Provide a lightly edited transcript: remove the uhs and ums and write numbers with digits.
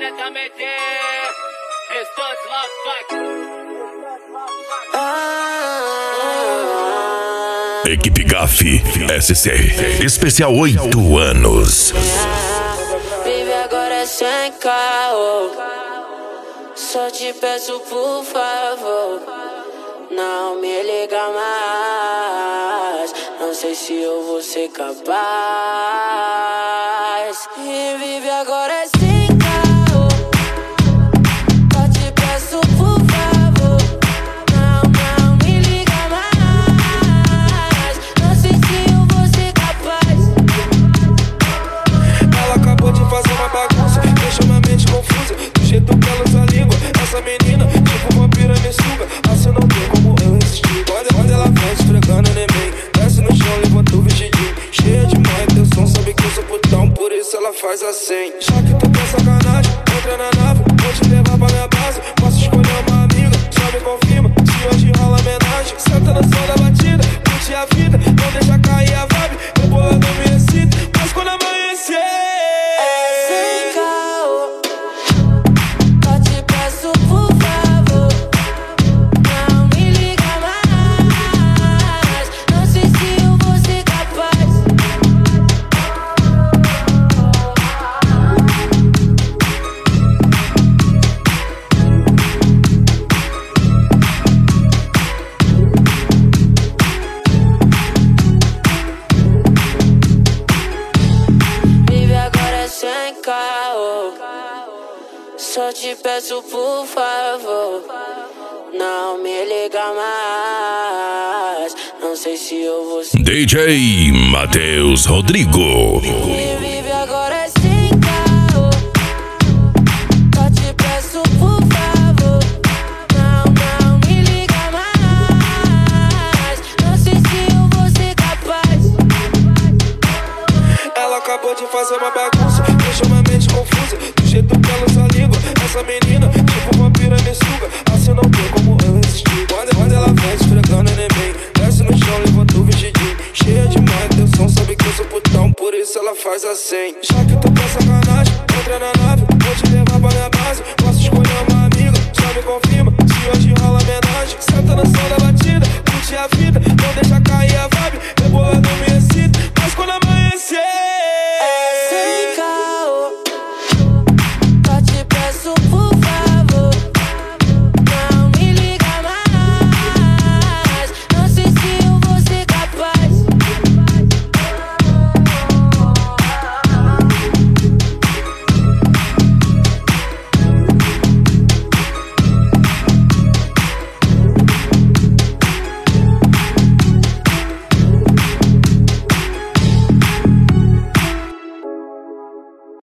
diretamente. Restante Love Fight. Equipe GAF SC especial 8 anos. Vive agora sem carro. Só te peço por favor, não me liga mais. Não sei se eu vou ser capaz. E vive agora sem carro. Só te peço por favor, não me liga mais. Não sei se eu vou ser capaz. Ela acabou de fazer uma bagunça, deixou minha mente confusa. Do jeito que ela usa a língua, essa menina tipo vampira me suga. Assim não tem como eu resistir. Quando ela vem esfregando nem bem, desce no chão, levanta o vestidinho. Cheia de má intenção, sabe que eu sou putão, por isso ela faz assim. Já que tu tá sacanagem, entra na nave, vou te levar pra minha base. Posso escolher uma amiga, só me confirma se hoje rola homenagem. Senta no som da batida, curte a vida, não deixa cair a vibe. Rebolando me excita, mas quando amanhecer sem caô, só te peço por favor, não me liga mais. Não sei se eu vou ser capaz. Vive agora sem caô. Só te peço por favor, não me liga mais. Não sei se eu vou ser. DJ Matheus Rodrigo. E vive agora sem caô. Só te peço por favor, não me liga mais. Não sei se eu vou ser capaz. ela acabou de fazer uma bagunça, deixou minha mente confusa. Do jeito que ela usa a língua, essa menina tipo vampira me suga. Assim não tem como eu resistir. Quando ela vem esfregando nem bem, desce no chão, levanta o vestidinho. Cheia de má intenção, sabe que eu sou putão, por isso ela faz assim. Já